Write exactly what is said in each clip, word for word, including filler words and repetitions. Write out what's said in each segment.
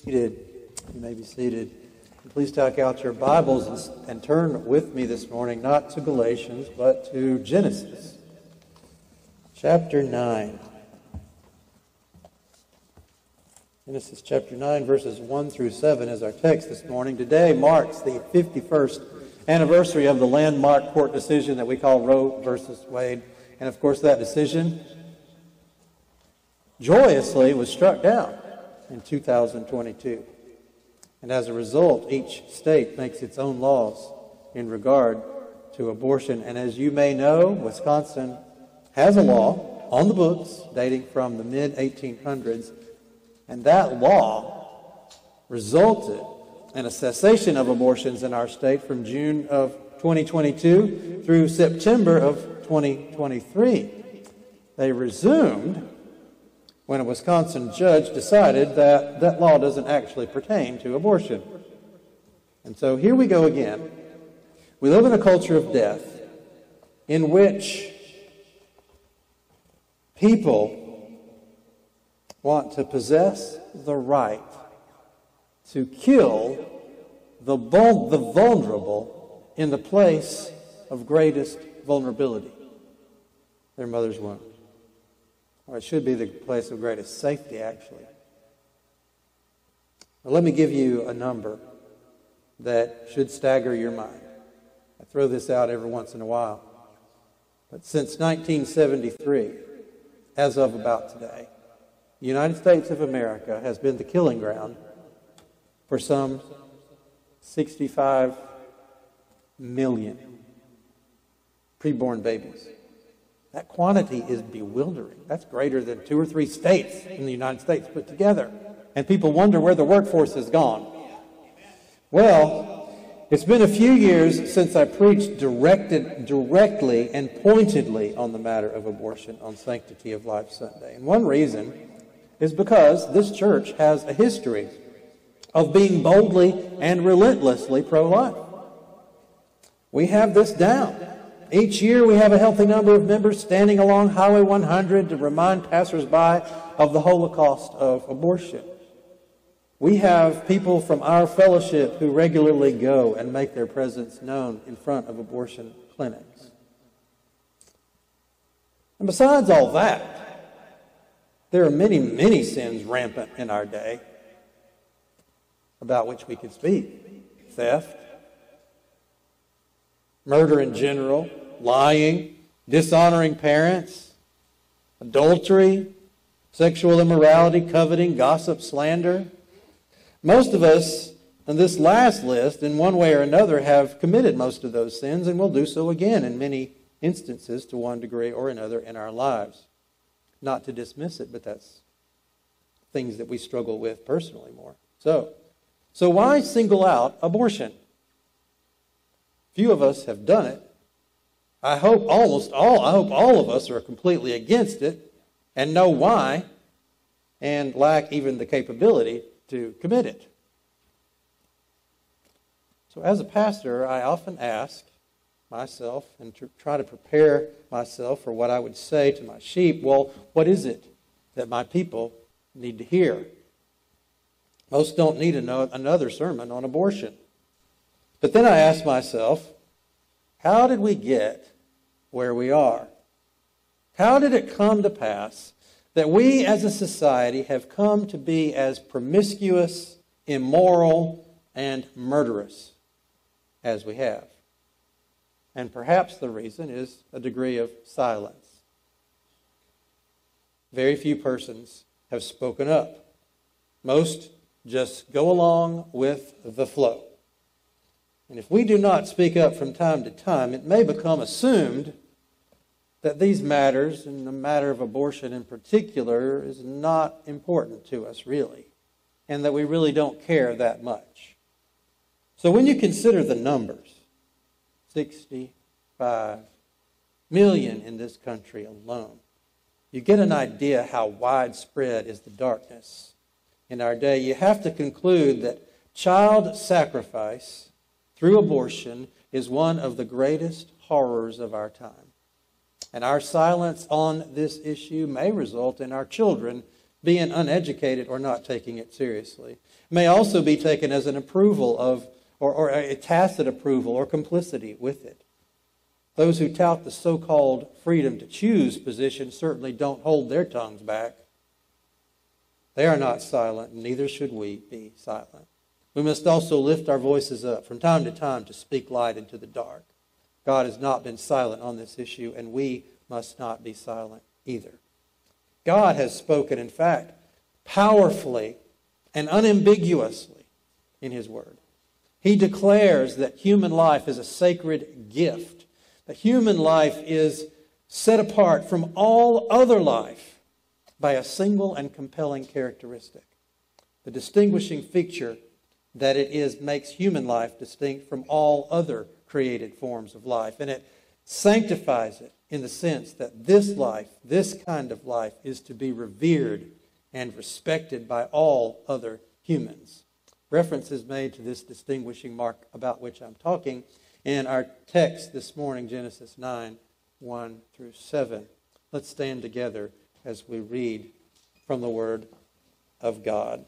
Seated. You may be seated. Please take out your Bibles and, and turn with me this morning, not to Galatians, but to Genesis, chapter nine. Genesis chapter nine, verses one through seven is our text this morning. Today marks the fifty-first anniversary of the landmark court decision that we call Roe versus Wade. And of course, that decision joyously was struck down in two thousand twenty-two. And as a result, each state makes its own laws in regard to abortion. And as you may know, Wisconsin has a law on the books dating from the mid eighteen hundreds. And that law resulted in a cessation of abortions in our state from June of twenty twenty-two through September of twenty twenty-three. They resumed when a Wisconsin judge decided that that law doesn't actually pertain to abortion. And so here we go again. We live in a culture of death in which people want to possess the right to kill the, vul- the vulnerable in the place of greatest vulnerability, their mother's womb. Or it should be the place of greatest safety, actually. Well, let me give you a number that should stagger your mind. I throw this out every once in a while. But since nineteen seventy-three, as of about today, the United States of America has been the killing ground for some sixty-five million preborn babies. That quantity is bewildering. That's greater than two or three states in the United States put together. And people wonder where the workforce has gone. Well, it's been a few years since I preached directed, directly and pointedly on the matter of abortion on Sanctity of Life Sunday. And one reason is because this church has a history of being boldly and relentlessly pro-life. We have this down. Each year we have a healthy number of members standing along Highway one hundred to remind passersby of the Holocaust of abortion. We have people from our fellowship who regularly go and make their presence known in front of abortion clinics. And besides all that, there are many, many sins rampant in our day about which we could speak. Theft, murder in general, lying, dishonoring parents, adultery, sexual immorality, coveting, gossip, slander. Most of us on this last list, in one way or another, have committed most of those sins and will do so again in many instances to one degree or another in our lives. Not to dismiss it, but that's things that we struggle with personally more. So, so why single out abortion? Few of us have done it. I hope almost all, I hope all of us are completely against it and know why and lack even the capability to commit it. So as a pastor, I often ask myself and to try to prepare myself for what I would say to my sheep, well, what is it that my people need to hear? Most don't need another sermon on abortion. But then I ask myself, how did we get where we are? How did it come to pass that we as a society have come to be as promiscuous, immoral, and murderous as we have? And perhaps the reason is a degree of silence. Very few persons have spoken up. Most just go along with the flow. And if we do not speak up from time to time, it may become assumed that these matters, and the matter of abortion in particular, is not important to us really, and that we really don't care that much. So when you consider the numbers, sixty-five million in this country alone, you get an idea how widespread is the darkness in our day. You have to conclude that child sacrifice through abortion is one of the greatest horrors of our time. And our silence on this issue may result in our children being uneducated or not taking it seriously. It may also be taken as an approval of, or, or a tacit approval or complicity with it. Those who tout the so-called freedom to choose position certainly don't hold their tongues back. They are not silent, and neither should we be silent. We must also lift our voices up from time to time to speak light into the dark. God has not been silent on this issue, and we must not be silent either. God has spoken, in fact, powerfully and unambiguously in His Word. He declares that human life is a sacred gift, that human life is set apart from all other life by a single and compelling characteristic. The distinguishing feature that it is makes human life distinct from all other created forms of life. And it sanctifies it in the sense that this life, this kind of life, is to be revered and respected by all other humans. Reference is made to this distinguishing mark about which I'm talking in our text this morning, Genesis nine, one through seven. Let's stand together as we read from the Word of God.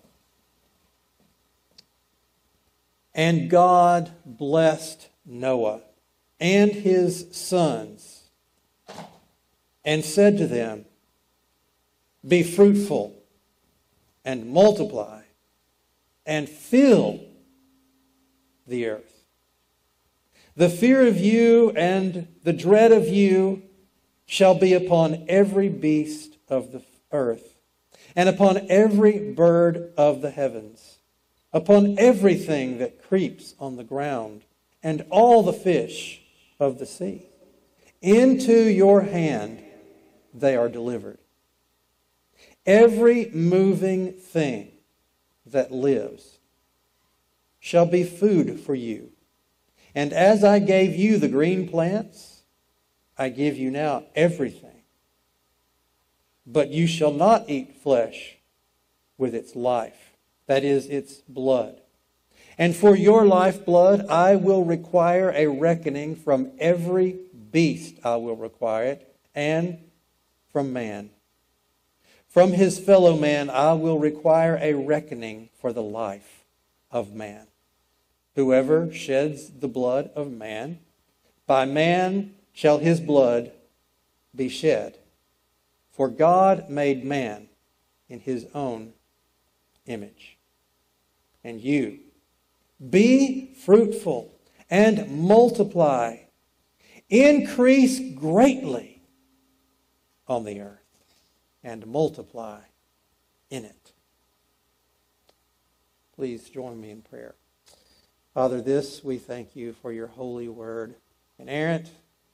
And God blessed Noah and his sons and said to them, be fruitful and multiply and fill the earth. The fear of you and the dread of you shall be upon every beast of the earth and upon every bird of the heavens, upon everything that creeps on the ground, and all the fish of the sea. Into your hand they are delivered. Every moving thing that lives shall be food for you. And as I gave you the green plants, I give you now everything. But you shall not eat flesh with its life, that is, its blood. And for your lifeblood I will require a reckoning. From every beast I will require it, and from man. From his fellow man I will require a reckoning for the life of man. Whoever sheds the blood of man, by man shall his blood be shed. For God made man in His own image. And you, be fruitful and multiply, increase greatly on the earth, and multiply in it. Please join me in prayer. Father, this we thank you for your holy word, inerrant,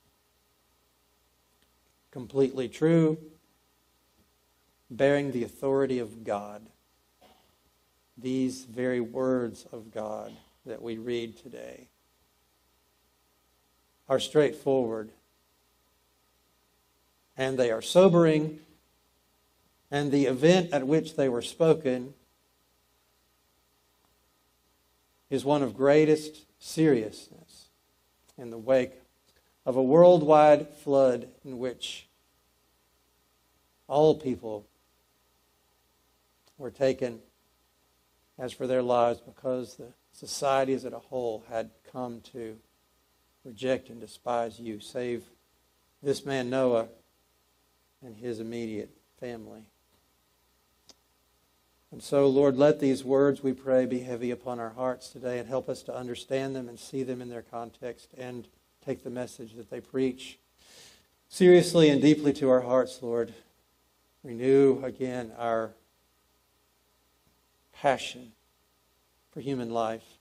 completely true, bearing the authority of God. These very words of God that we read today are straightforward, and they are sobering, and the event at which they were spoken is one of greatest seriousness in the wake of a worldwide flood in which all people were taken as for their lives because the society as a whole had come to reject and despise you, save this man Noah and his immediate family. And so, Lord, let these words, we pray, be heavy upon our hearts today, and help us to understand them and see them in their context and take the message that they preach seriously and deeply to our hearts, Lord. Renew again our passion for human life.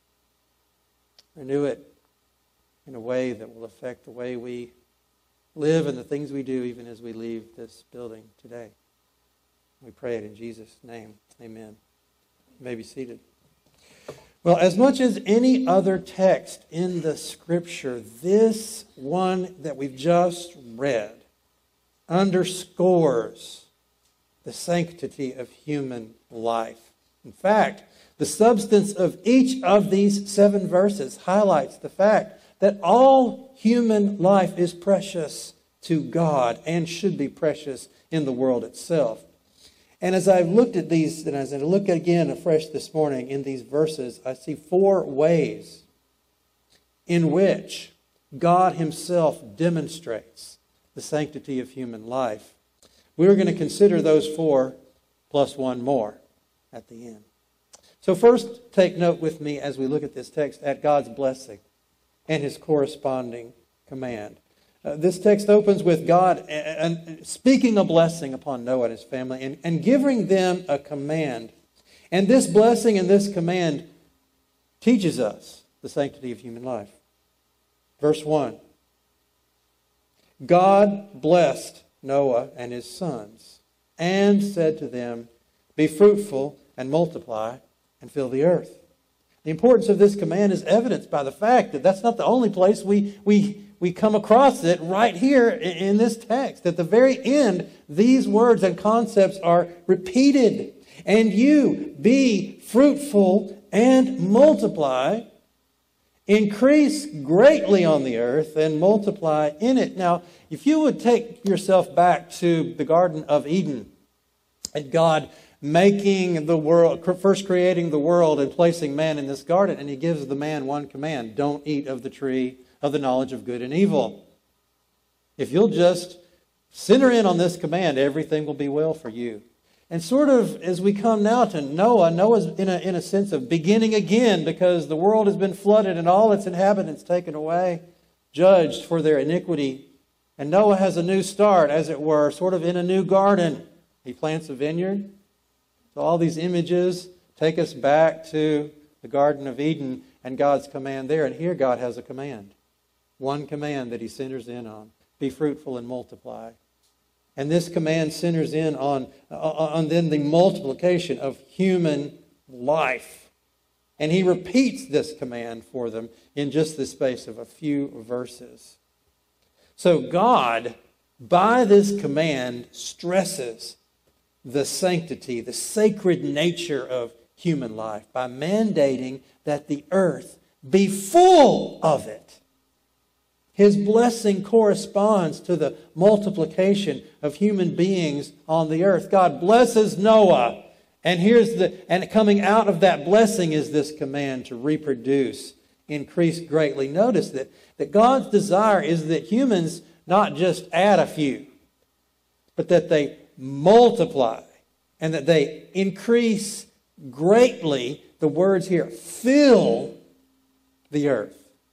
Renew it in a way that will affect the way we live and the things we do even as we leave this building today. We pray it in Jesus' name. Amen. You may be seated. Well, as much as any other text in the Scripture, this one that we've just read underscores the sanctity of human life. In fact, the substance of each of these seven verses highlights the fact that all human life is precious to God and should be precious in the world itself. And as I've looked at these, and as I look again afresh this morning in these verses, I see four ways in which God himself demonstrates the sanctity of human life. We're going to consider those four plus one more at the end. So first, take note with me as we look at this text at God's blessing and his corresponding command. Uh, this text opens with God and, and speaking a blessing upon Noah and his family and, and giving them a command. And this blessing and this command teaches us the sanctity of human life. Verse one. God blessed Noah and his sons and said to them, "Be fruitful and multiply and fill the earth." The importance of this command is evidenced by the fact that that's not the only place we, we, we come across it right here in this text. At the very end, these words and concepts are repeated. And you be fruitful and multiply, increase greatly on the earth and multiply in it. Now, if you would take yourself back to the Garden of Eden and God making the world, first creating the world and placing man in this garden, and he gives the man one command: don't eat of the tree of the knowledge of good and evil. If you'll just center in on this command, everything will be well for you. And sort of as we come now to Noah, Noah's in a, in a sense of beginning again, because the world has been flooded and all its inhabitants taken away, judged for their iniquity. And Noah has a new start, as it were, sort of in a new garden. He plants a vineyard. So all these images take us back to the Garden of Eden and God's command there. And here God has a command. One command that he centers in on. Be fruitful and multiply. And this command centers in on, on then the multiplication of human life. And he repeats this command for them in just the space of a few verses. So God, by this command, stresses the sanctity, the sacred nature of human life by mandating that the earth be full of it. His blessing corresponds to the multiplication of human beings on the earth. God blesses Noah, and here's the and coming out of that blessing is this command to reproduce, increase greatly. Notice that, that God's desire is that humans not just add a few, but that they multiply and that they increase greatly. The words here, fill the earth.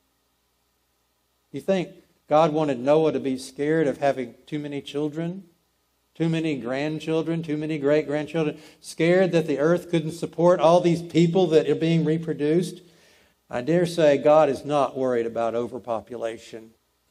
You think God wanted Noah to be scared of having too many children, too many grandchildren, too many great-grandchildren, scared that the earth couldn't support all these people that are being reproduced? I dare say God is not worried about overpopulation.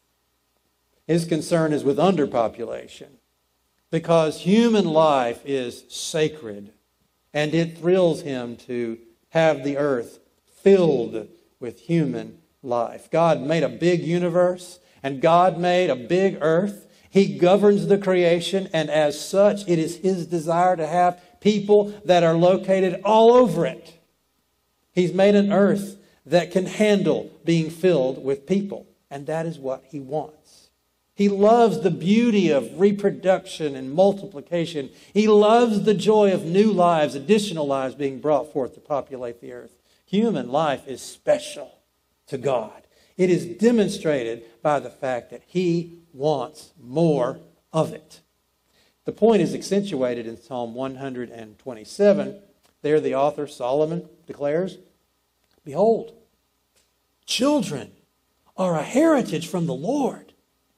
His concern is with underpopulation, because human life is sacred and it thrills him to have the earth filled with human life. God made a big universe and God made a big earth. He governs the creation, and as such, it is his desire to have people that are located all over it. He's made an earth that can handle being filled with people, and that is what he wants. He loves the beauty of reproduction and multiplication. He loves the joy of new lives, additional lives being brought forth to populate the earth. Human life is special to God. It is demonstrated by the fact that he wants more of it. The point is accentuated in Psalm one hundred twenty-seven. There the author, Solomon, declares, "Behold, children are a heritage from the Lord.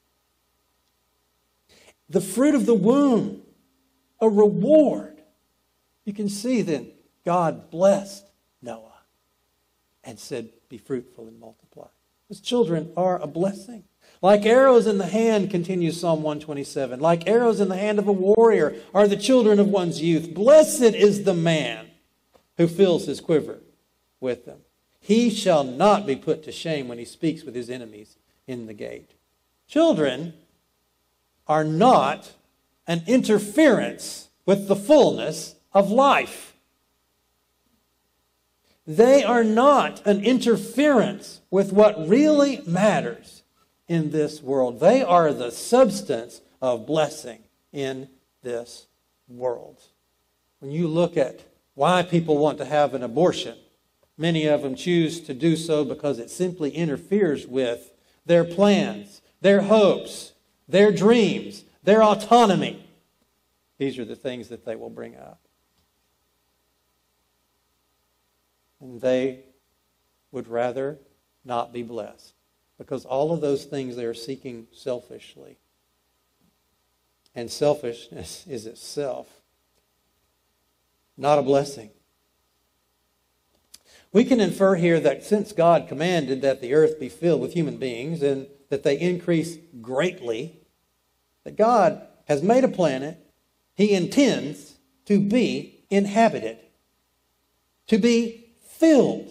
The fruit of the womb, a reward." You can see then God blessed Noah and said, "Be fruitful and multiply." His children are a blessing. Like arrows in the hand, continues Psalm one twenty-seven, like arrows in the hand of a warrior are the children of one's youth. Blessed is the man who fills his quiver with them. He shall not be put to shame when he speaks with his enemies in the gate. Children are not an interference with the fullness of life. They are not an interference with what really matters in this world. They are the substance of blessing in this world. When you look at why people want to have an abortion, many of them choose to do so because it simply interferes with their plans, their hopes, their dreams, their autonomy. These are the things that they will bring up. And they would rather not be blessed, because all of those things they are seeking selfishly. And selfishness is itself not a blessing. We can infer here that since God commanded that the earth be filled with human beings and that they increase greatly, that God has made a planet He intends to be inhabited, to be filled.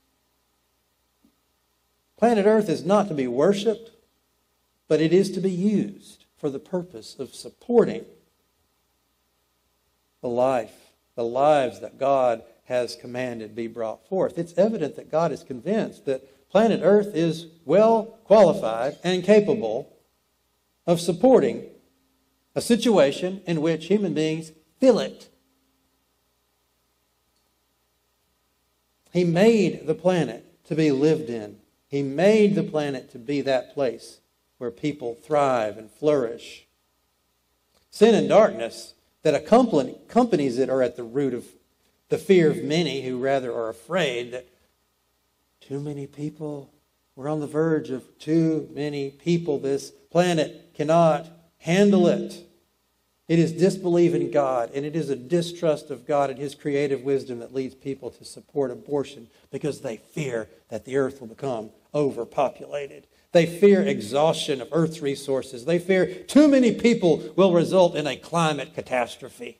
Planet Earth is not to be worshipped, but it is to be used for the purpose of supporting the life, the lives that God has commanded be brought forth. It's evident that God is convinced that planet Earth is well qualified and capable of supporting a situation in which human beings fill it. He made the planet to be lived in. He made the planet to be that place where people thrive and flourish. Sin and darkness that accompanies it are at the root of the fear of many who rather are afraid that too many people, we're on the verge of too many people. This planet cannot handle it. It is disbelief in God, and it is a distrust of God and His creative wisdom that leads people to support abortion because they fear that the earth will become overpopulated. They fear exhaustion of Earth's resources. They fear too many people will result in a climate catastrophe.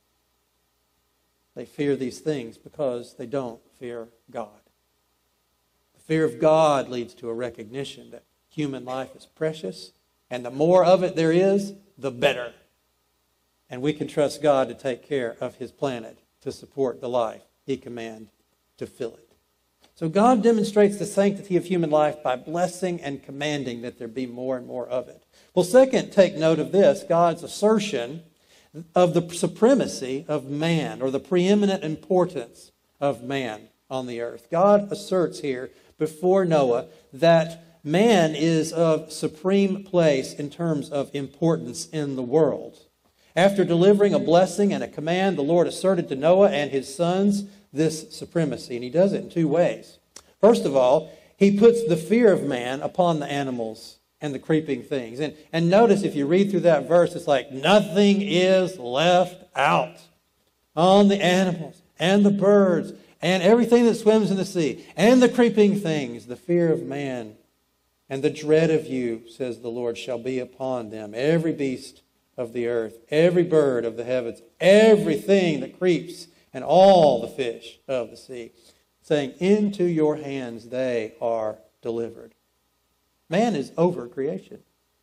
They fear these things because they don't fear God. The fear of God leads to a recognition that human life is precious, and the more of it there is, the better. And we can trust God to take care of His planet, to support the life He commanded to fill it. So God demonstrates the sanctity of human life by blessing and commanding that there be more and more of it. Well, second, take note of this, God's assertion of the supremacy of man, or the preeminent importance of man on the earth. God asserts here before Noah that man is of supreme place in terms of importance in the world. After delivering a blessing and a command, the Lord asserted to Noah and his sons this supremacy, and He does it in two ways. First of all, He puts the fear of man upon the animals and the creeping things. And, and notice if you read through that verse, it's like nothing is left out. On the animals and the birds and everything that swims in the sea and the creeping things, the fear of man and the dread of you, says the Lord, shall be upon them. Every beast of the earth, every bird of the heavens, everything that creeps, and all the fish of the sea, saying, into your hands they are delivered. Man is over creation.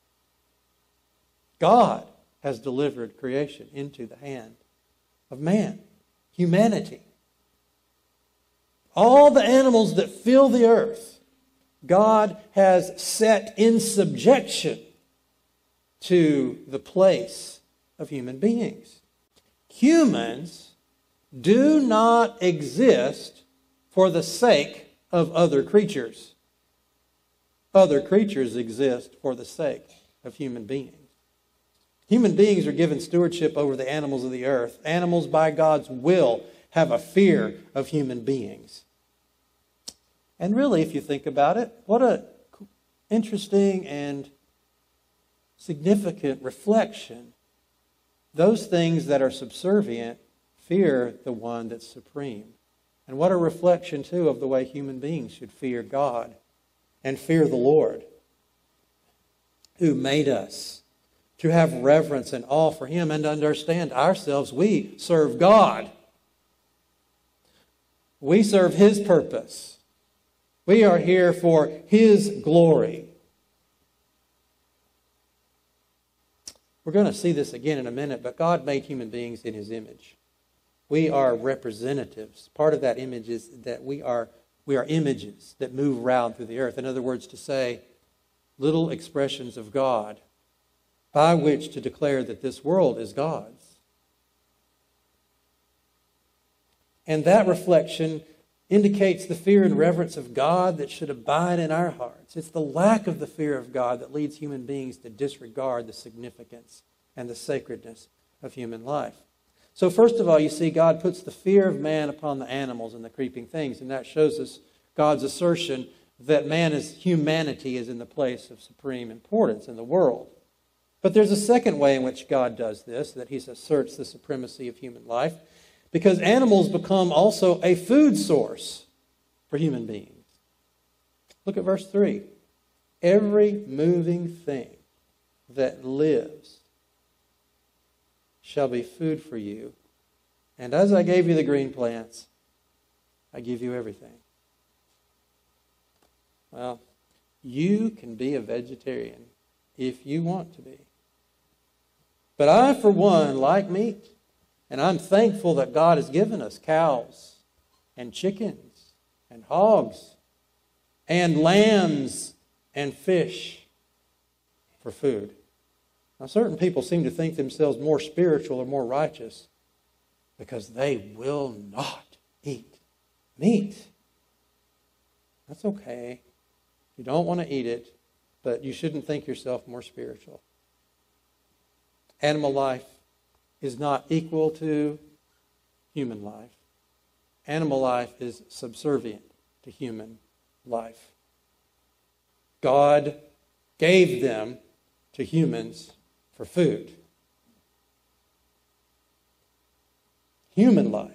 God has delivered creation into the hand of man, humanity. All the animals that fill the earth, God has set in subjection to the place of human beings. Humans do not exist for the sake of other creatures. Other creatures exist for the sake of human beings. Human beings are given stewardship over the animals of the earth. Animals, by God's will, have a fear of human beings. And really, if you think about it, what an interesting and significant reflection. Those things that are subservient fear the one that's supreme. And what a reflection, too, of the way human beings should fear God and fear the Lord, who made us, to have reverence and awe for Him and to understand ourselves. We serve God. We serve His purpose. We are here for His glory. We're going to see this again in a minute, but God made human beings in His image. We are representatives. Part of that image is that we are, we are images that move around through the earth. In other words, to say, little expressions of God by which to declare that this world is God's. And that reflection indicates the fear and reverence of God that should abide in our hearts. It's the lack of the fear of God that leads human beings to disregard the significance and the sacredness of human life. So first of all, you see God puts the fear of man upon the animals and the creeping things, and that shows us God's assertion that man is humanity is in the place of supreme importance in the world. But there's a second way in which God does this, that he asserts the supremacy of human life, because animals become also a food source for human beings. Look at verse three. Every moving thing that lives shall be food for you. And as I gave you the green plants, I give you everything. Well, you can be a vegetarian if you want to be. But I, for one, like meat. And I'm thankful that God has given us cows and chickens and hogs and lambs and fish for food. Now, certain people seem to think themselves more spiritual or more righteous because they will not eat meat. That's okay. You don't want to eat it, but you shouldn't think yourself more spiritual. Animal life is not equal to human life. Animal life is subservient to human life. God gave them to humans for food. Human life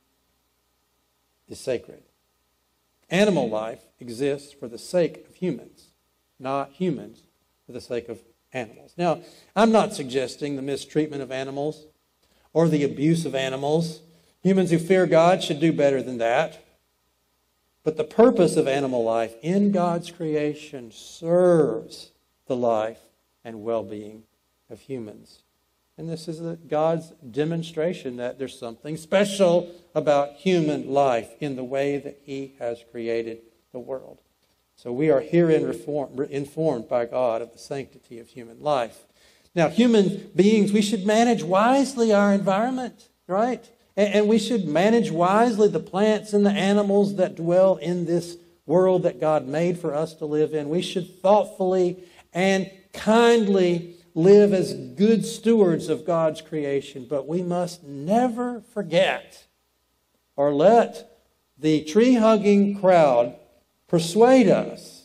is sacred. Animal life exists for the sake of humans, not humans for the sake of animals. Now, I'm not suggesting the mistreatment of animals or the abuse of animals. Humans who fear God should do better than that. But the purpose of animal life in God's creation serves the life and well-being of humans. And this is God's demonstration that there's something special about human life in the way that he has created the world. So we are herein reform, informed by God of the sanctity of human life. Now, human beings, we should manage wisely our environment, right? And, and we should manage wisely the plants and the animals that dwell in this world that God made for us to live in. We should thoughtfully and kindly live as good stewards of God's creation. But we must never forget or let the tree-hugging crowd persuade us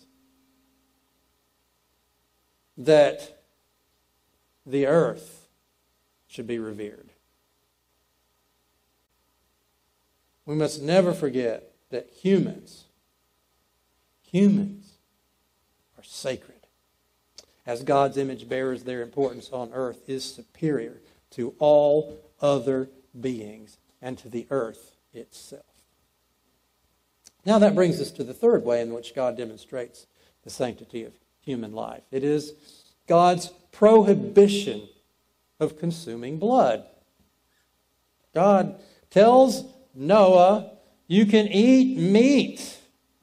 that the earth should be revered. We must never forget that humans, humans are sacred. As God's image bearers, their importance on earth is superior to all other beings and to the earth itself. Now that brings us to the third way in which God demonstrates the sanctity of human life. It is God's prohibition of consuming blood. God tells Noah, you can eat meat,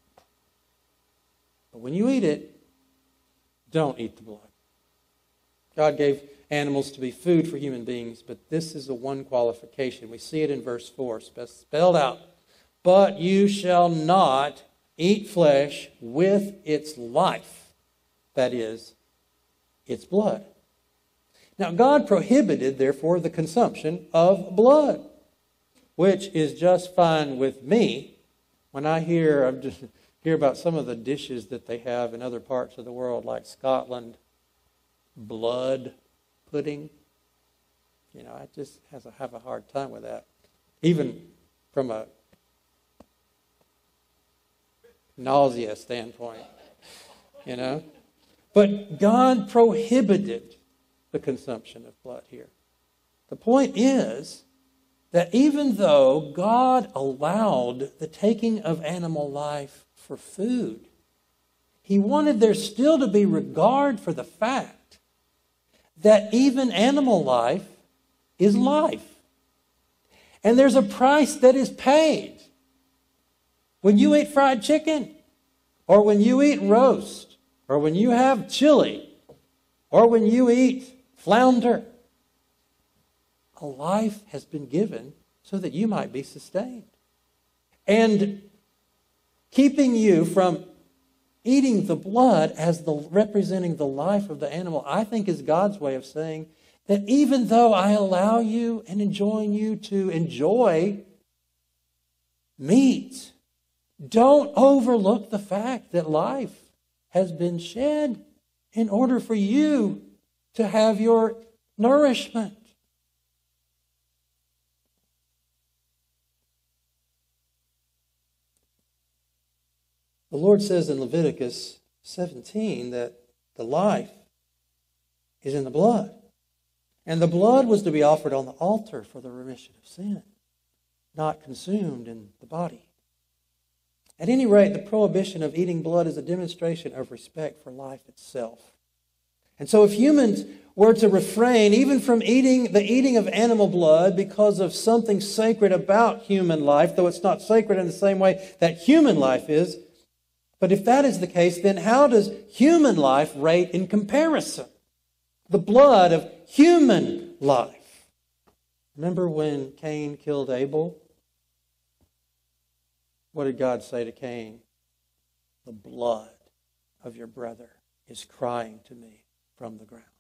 but when you eat it, don't eat the blood. God gave animals to be food for human beings, but this is the one qualification. We see it in verse four, spelled out. But you shall not eat flesh with its life, that is, its blood. Now, God prohibited, therefore, the consumption of blood, which is just fine with me when I hear, I just hear about some of the dishes that they have in other parts of the world, like Scotland, blood pudding. You know, I just has a, have a hard time with that, even from a nausea standpoint, you know. But God prohibited the consumption of blood here. The point is that even though God allowed the taking of animal life for food, he wanted there still to be regard for the fact that even animal life is life. And there's a price that is paid. When you eat fried chicken, or when you eat roast, or when you have chili, or when you eat flounder, a life has been given so that you might be sustained. And keeping you from eating the blood as the representing the life of the animal, I think is God's way of saying that even though I allow you and enjoin you to enjoy meat, don't overlook the fact that life has been shed in order for you to have your nourishment. The Lord says in Leviticus seventeen that the life is in the blood. And the blood was to be offered on the altar for the remission of sin, not consumed in the body. At any rate, the prohibition of eating blood is a demonstration of respect for life itself. And so if humans were to refrain even from eating the eating of animal blood because of something sacred about human life, though it's not sacred in the same way that human life is, but if that is the case, then how does human life rate in comparison? The blood of human life. Remember when Cain killed Abel? What did God say to Cain? The blood of your brother is crying to me from the ground.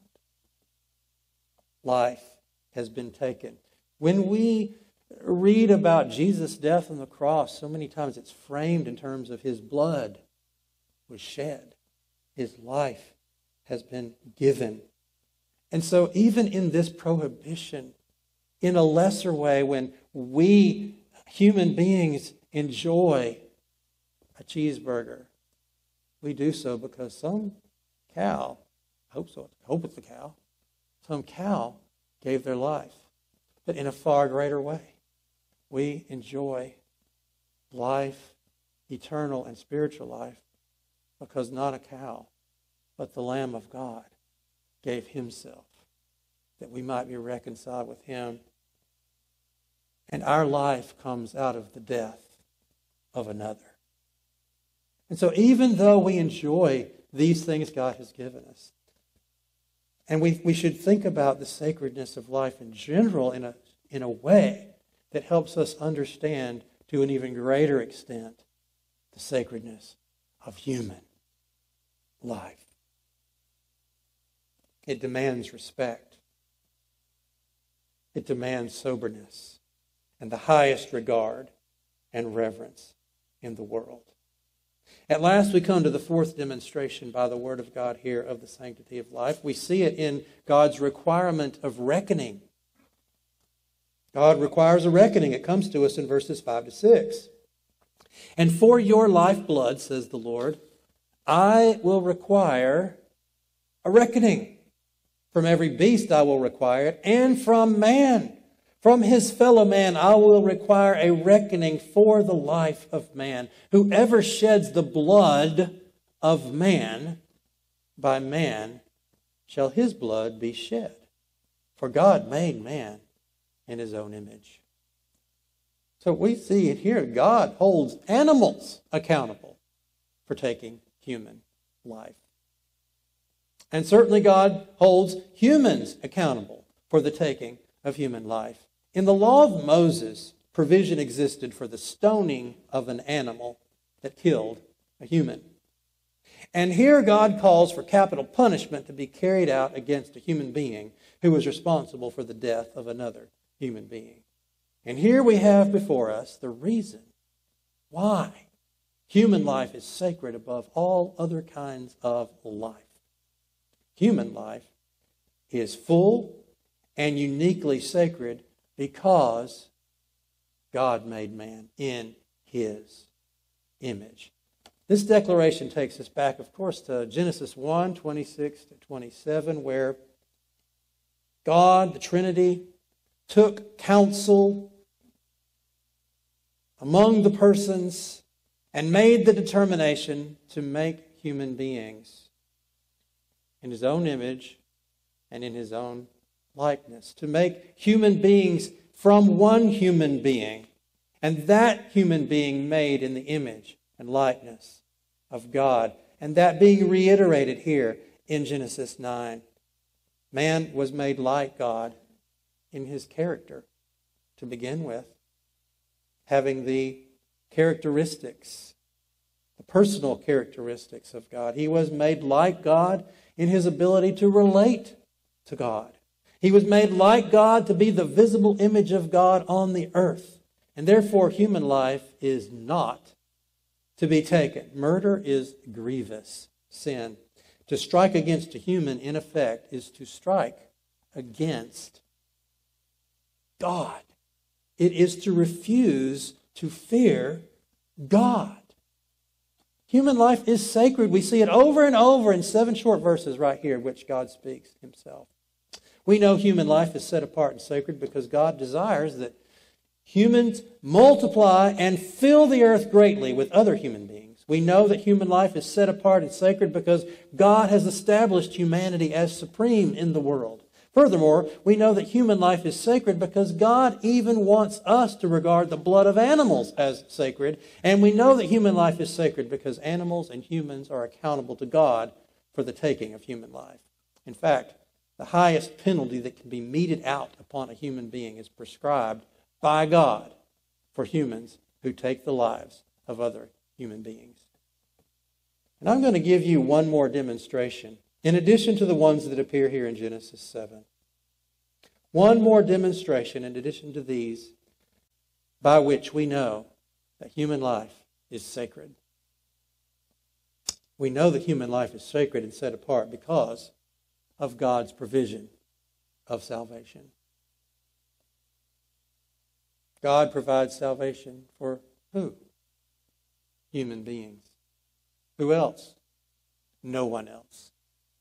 Life has been taken. When we read about Jesus' death on the cross, so many times it's framed in terms of his blood was shed. His life has been given. And so even in this prohibition, in a lesser way, when we human beings enjoy a cheeseburger, we do so because some cow, I hope so, I hope it's a cow, some cow gave their life. But in a far greater way, we enjoy life, eternal and spiritual life, because not a cow, but the Lamb of God gave himself that we might be reconciled with him. And our life comes out of the death of another. And so even though we enjoy these things God has given us, and we, we should think about the sacredness of life in general in a, in a way that helps us understand to an even greater extent the sacredness of human life. It demands respect. It demands soberness and the highest regard and reverence in the world. At last we come to the fourth demonstration by the Word of God here of the sanctity of life. We see it in God's requirement of reckoning. God requires a reckoning. It comes to us in verses five to six. And for your lifeblood, says the Lord, I will require a reckoning. From every beast I will require it, and from man, from his fellow man, I will require a reckoning for the life of man. Whoever sheds the blood of man, by man shall his blood be shed. For God made man in his own image. So we see it here. God holds animals accountable for taking human life. And certainly God holds humans accountable for the taking of human life. In the law of Moses, provision existed for the stoning of an animal that killed a human. And here God calls for capital punishment to be carried out against a human being who was responsible for the death of another human being. And here we have before us the reason why human life is sacred above all other kinds of life. Human life is full and uniquely sacred because God made man in his image. This declaration takes us back, of course, to Genesis one, twenty-six to twenty-seven, where God, the Trinity, took counsel among the persons and made the determination to make human beings in his own image and in his own likeness. To make human beings from one human being, and that human being made in the image and likeness of God. And that being reiterated here in Genesis nine. Man was made like God in his character to begin with, having the characteristics, the personal characteristics of God. He was made like God in his ability to relate to God. He was made like God to be the visible image of God on the earth. And therefore, human life is not to be taken. Murder is grievous sin. To strike against a human, in effect, is to strike against God. It is to refuse to fear God. Human life is sacred. We see it over and over in seven short verses right here, which God speaks himself. We know human life is set apart and sacred because God desires that humans multiply and fill the earth greatly with other human beings. We know that human life is set apart and sacred because God has established humanity as supreme in the world. Furthermore, we know that human life is sacred because God even wants us to regard the blood of animals as sacred. And we know that human life is sacred because animals and humans are accountable to God for the taking of human life. In fact, the highest penalty that can be meted out upon a human being is prescribed by God for humans who take the lives of other human beings. And I'm going to give you one more demonstration, in addition to the ones that appear here in Genesis seven. One more demonstration, in addition to these, by which we know that human life is sacred. We know that human life is sacred and set apart because of God's provision of salvation. God provides salvation for who? Human beings. Who else? No one else.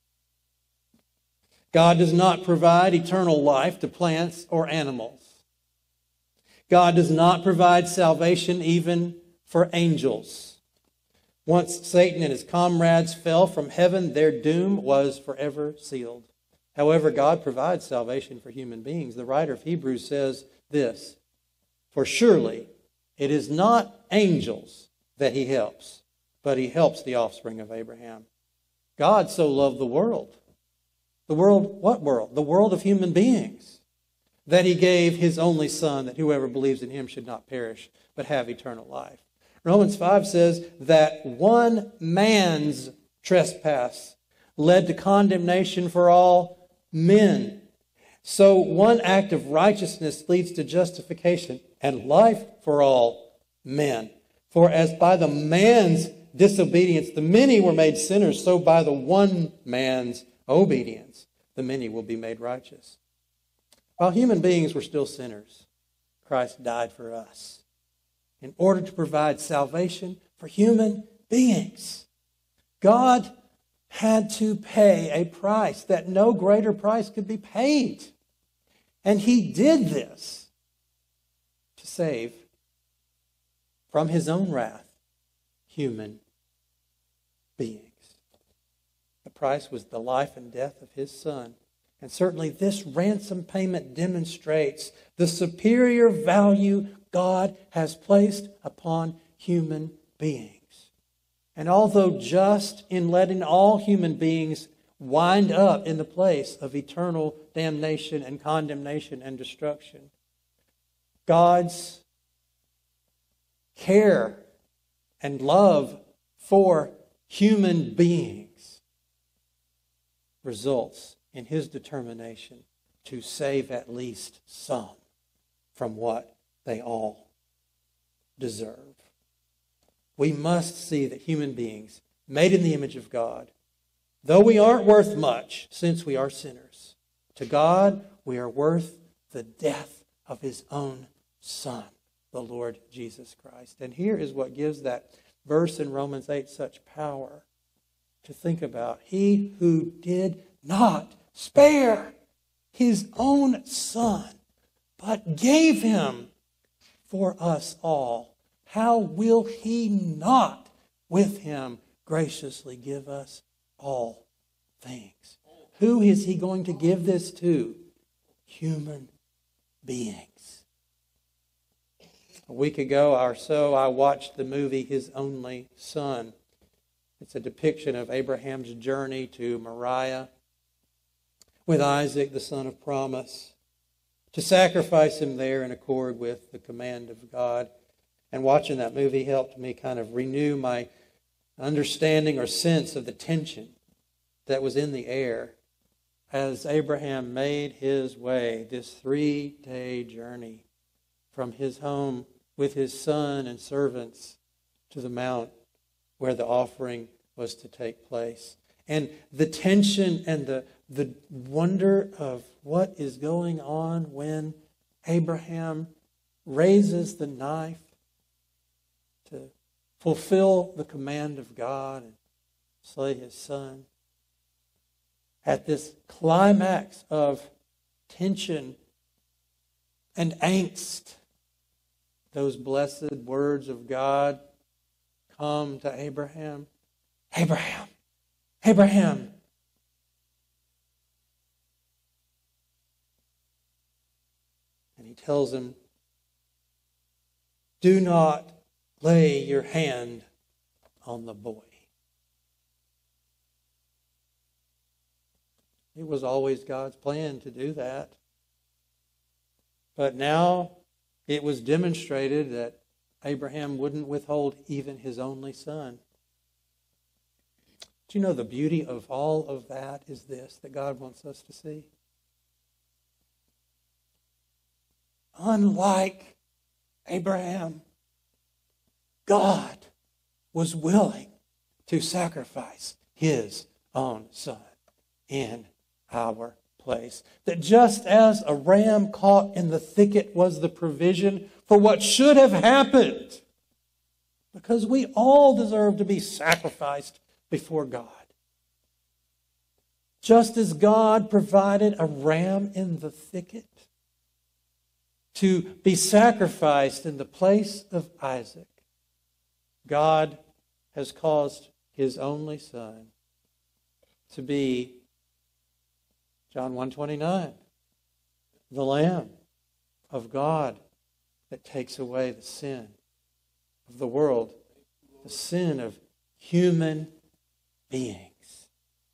God does not provide eternal life to plants or animals. God does not provide salvation even for angels. Once Satan and his comrades fell from heaven, their doom was forever sealed. However, God provides salvation for human beings. The writer of Hebrews says this, "For surely it is not angels that he helps, but he helps the offspring of Abraham." God so loved the world. The world, what world? The world of human beings. That he gave his only Son, that whoever believes in him should not perish, but have eternal life. Romans five says that one man's trespass led to condemnation for all men. So one act of righteousness leads to justification and life for all men. For as by the man's disobedience the many were made sinners, so by the one man's obedience the many will be made righteous. While human beings were still sinners, Christ died for us in order to provide salvation for human beings. God had to pay a price that no greater price could be paid. And he did this to save from his own wrath human beings. The price was the life and death of his Son. And certainly this ransom payment demonstrates the superior value God has placed upon human beings. And although just in letting all human beings wind up in the place of eternal damnation and condemnation and destruction, God's care and love for human beings results in his determination to save at least some from what they all deserve. We must see that human beings, made in the image of God, though we aren't worth much since we are sinners, to God we are worth the death of his own Son, the Lord Jesus Christ. And here is what gives that verse in Romans eight such power to think about. He who did not spare his own Son, but gave him for us all, how will he not with him graciously give us all things? Who is he going to give this to? Human beings. A week ago or so, I watched the movie His Only Son. It's a depiction of Abraham's journey to Moriah with Isaac, the son of promise, to sacrifice him there in accord with the command of God. And watching that movie helped me kind of renew my understanding or sense of the tension that was in the air as Abraham made his way this three-day journey from his home with his son and servants to the mount where the offering was to take place. And the tension and the, the wonder of what is going on when Abraham raises the knife to fulfill the command of God and slay his son. At this climax of tension and angst, those blessed words of God come to Abraham. Abraham, Abraham. And he tells him, do not lay your hand on the boy. It was always God's plan to do that. But now it was demonstrated that Abraham wouldn't withhold even his only son. Do you know the beauty of all of that is this, that God wants us to see? Unlike Abraham, God was willing to sacrifice his own son in our place. That just as a ram caught in the thicket was the provision for what should have happened, because we all deserve to be sacrificed before God. Just as God provided a ram in the thicket to be sacrificed in the place of Isaac, God has caused his only son to be, John one twenty-nine, the Lamb of God that takes away the sin of the world, the sin of human beings.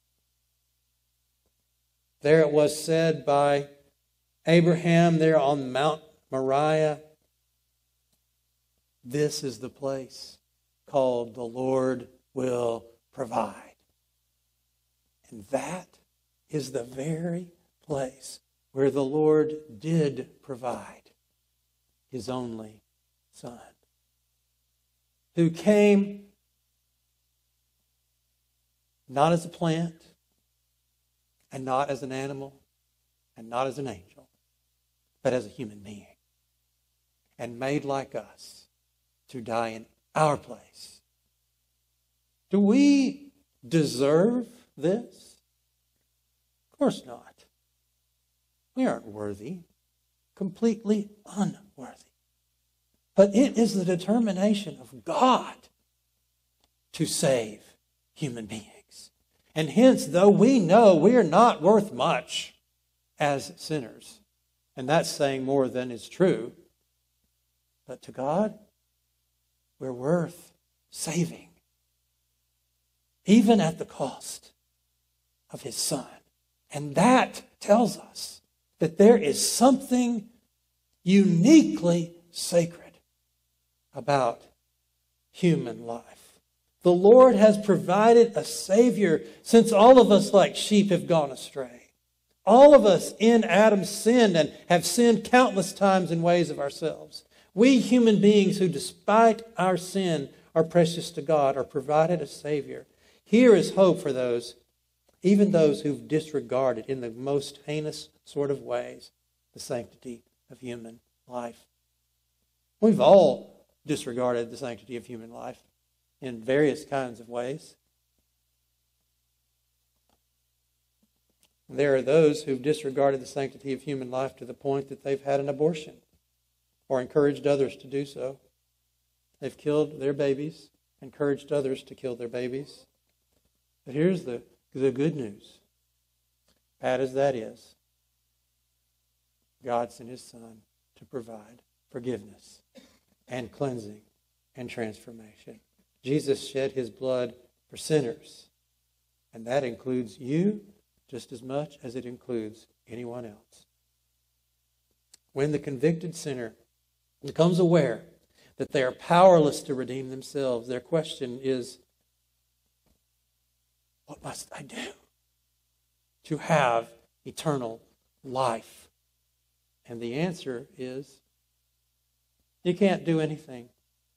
There it was said by Abraham there on Mount Moriah, this is the place called the Lord will provide. And that is the very place where the Lord did provide his only son, who came not as a plant and not as an animal and not as an angel, but as a human being, and made like us to die in our place. Do we deserve this? Of course not. We aren't worthy, completely unworthy. But it is the determination of God to save human beings. And hence, though we know we are not worth much as sinners, and that's saying more than is true, but to God, we're worth saving, even at the cost of his son. And that tells us that there is something uniquely sacred about human life. The Lord has provided a Savior since all of us like sheep have gone astray. All of us in Adam sinned and have sinned countless times in ways of ourselves. We human beings who, despite our sin, are precious to God, are provided a Savior. Here is hope for those, even those who've disregarded in the most heinous sort of ways the sanctity of human life. We've all disregarded the sanctity of human life in various kinds of ways. There are those who've disregarded the sanctity of human life to the point that they've had an abortion or encouraged others to do so. They've killed their babies, encouraged others to kill their babies. But here's the, the good news. Bad as that is, God sent his Son to provide forgiveness and cleansing and transformation. Jesus shed his blood for sinners, and that includes you just as much as it includes anyone else. When the convicted sinner becomes aware that they are powerless to redeem themselves. Their question is, what must I do to have eternal life? And the answer is, you can't do anything.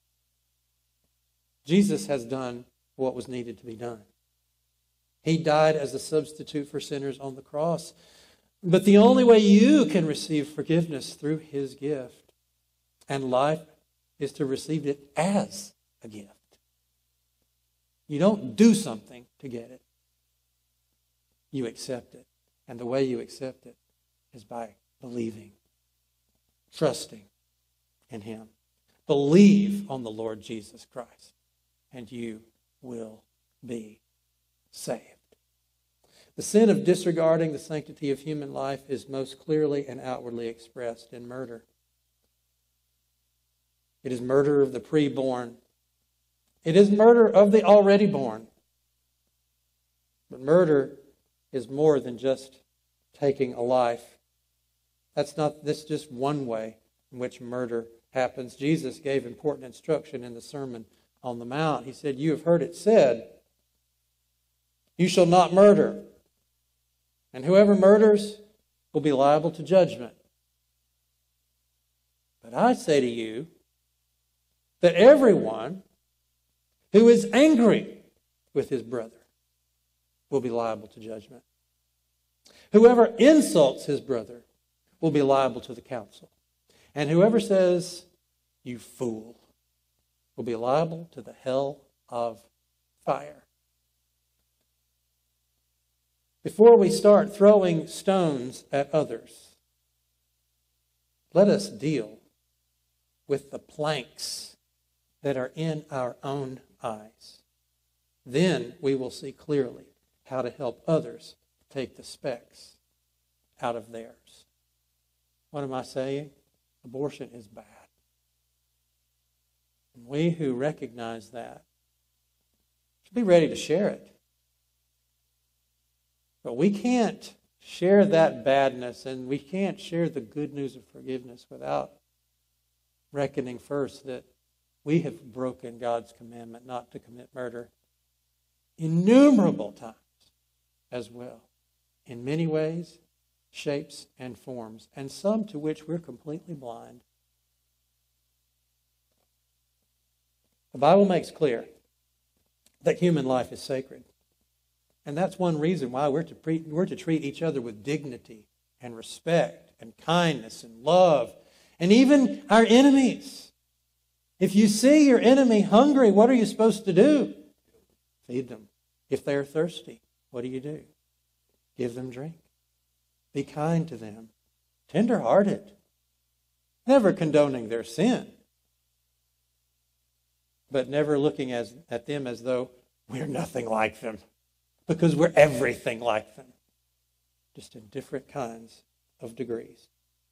Jesus has done what was needed to be done. He died as a substitute for sinners on the cross. But the only way you can receive forgiveness through His gift and life is to receive it as a gift. You don't do something to get it. You accept it. And the way you accept it is by believing, trusting in Him. Believe on the Lord Jesus Christ, and you will be saved. The sin of disregarding the sanctity of human life is most clearly and outwardly expressed in murder. It is murder of the preborn. It is murder of the already born. But murder is more than just taking a life. That's not, that's just one way in which murder happens. Jesus gave important instruction in the Sermon on the Mount. He said, "You have heard it said, you shall not murder. And whoever murders will be liable to judgment. But I say to you that everyone who is angry with his brother will be liable to judgment. Whoever insults his brother will be liable to the council. And whoever says, 'You fool,' will be liable to the hell of fire." Before we start throwing stones at others, let us deal with the planks that are in our own eyes. Then we will see clearly how to help others take the specks out of theirs. What am I saying? Abortion is bad. And we who recognize that should be ready to share it. But we can't share that badness, and we can't share the good news of forgiveness without reckoning first that we have broken God's commandment not to commit murder innumerable times as well, in many ways, shapes, and forms, and some to which we're completely blind. The Bible makes clear that human life is sacred. And that's one reason why we're to, pre- we're to treat each other with dignity and respect and kindness and love, and even our enemies. If you see your enemy hungry, what are you supposed to do? Feed them. If they're thirsty, what do you do? Give them drink. Be kind to them. Tender-hearted. Never condoning their sin, but never looking as, at them as though we're nothing like them, because we're everything like them, just in different kinds of degrees.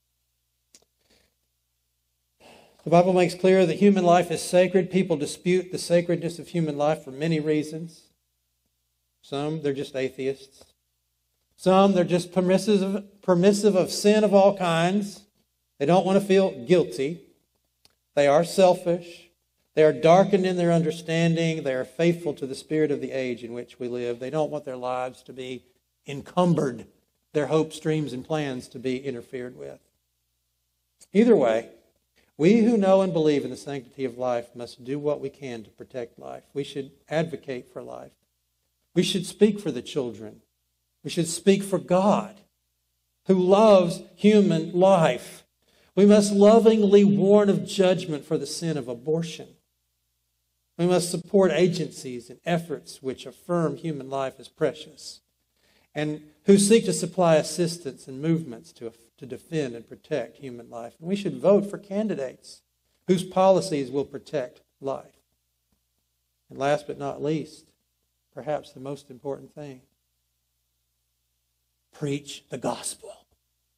The Bible makes clear that human life is sacred. People dispute the sacredness of human life for many reasons. Some, they're just atheists. Some, they're just permissive, permissive of sin of all kinds. They don't want to feel guilty. They are selfish. They are darkened in their understanding. They are faithful to the spirit of the age in which we live. They don't want their lives to be encumbered, their hopes, dreams, and plans to be interfered with. Either way, we who know and believe in the sanctity of life must do what we can to protect life. We should advocate for life. We should speak for the children. We should speak for God, who loves human life. We must lovingly warn of judgment for the sin of abortion. We must support agencies and efforts which affirm human life as precious and who seek to supply assistance and movements to, to defend and protect human life. And we should vote for candidates whose policies will protect life. And last but not least, perhaps the most important thing, preach the gospel.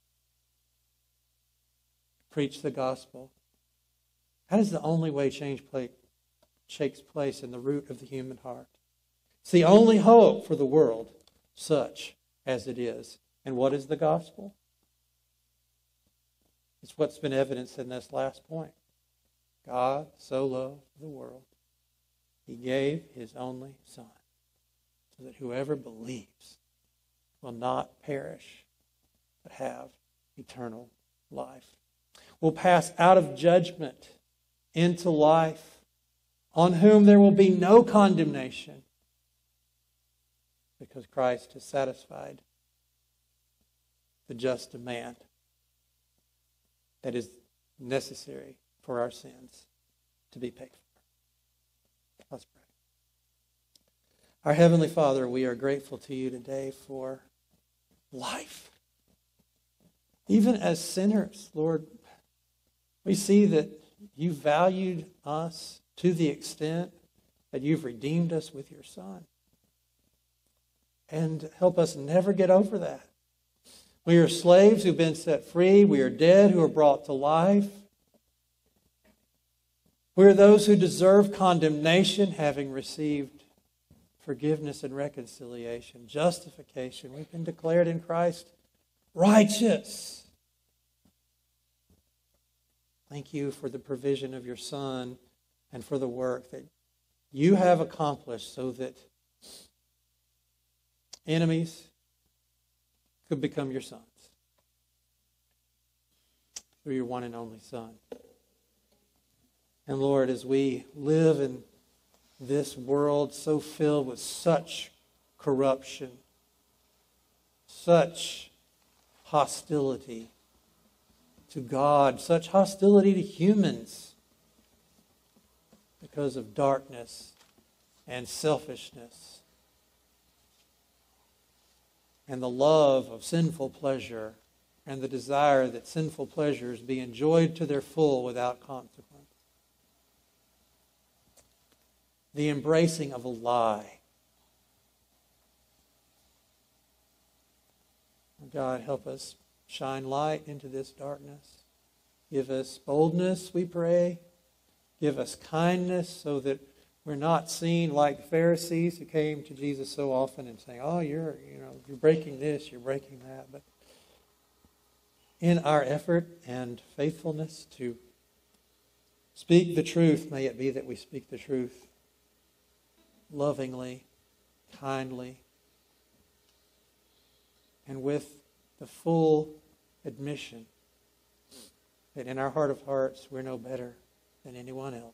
Preach the gospel. That is the only way change play, takes place in the root of the human heart. It's the only hope for the world, such as it is. And what is the gospel? It's what's been evidenced in this last point. God so loved the world, he gave his only Son, so that whoever believes will not perish, but have eternal life. Will pass out of judgment into life, on whom there will be no condemnation, because Christ has satisfied the just demand that is necessary for our sins to be paid for. Let's pray. Our Heavenly Father, we are grateful to you today for life. Even as sinners, Lord, we see that you valued us to the extent that you've redeemed us with your Son. And help us never get over that. We are slaves who've been set free. We are dead who are brought to life. We are those who deserve condemnation, having received forgiveness and reconciliation, justification. We've been declared in Christ righteous. Thank you for the provision of your Son and for the work that you have accomplished so that enemies could become your sons through your one and only Son. And Lord, as we live in this world so filled with such corruption, such hostility to God, such hostility to humans because of darkness and selfishness and the love of sinful pleasure and the desire that sinful pleasures be enjoyed to their full without consequence. The embracing of a lie. God, help us shine light into this darkness. Give us boldness, we pray. Give us kindness so that we're not seen like the Pharisees who came to Jesus so often and saying, oh, you're, you know, you're breaking this, you're breaking that. But in our effort and faithfulness to speak the truth, may it be that we speak the truth lovingly, kindly, and with the full admission that in our heart of hearts we're no better than anyone else.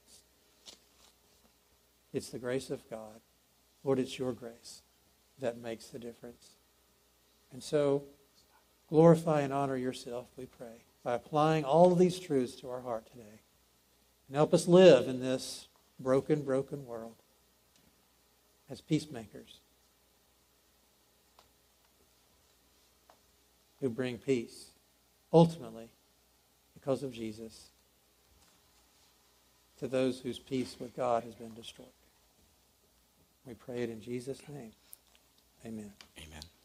It's the grace of God. Lord, it's your grace that makes the difference. And so, glorify and honor yourself, we pray, by applying all of these truths to our heart today. And help us live in this broken, broken world as peacemakers who bring peace, ultimately, because of Jesus, to those whose peace with God has been destroyed. We pray it in Jesus' name. Amen. Amen.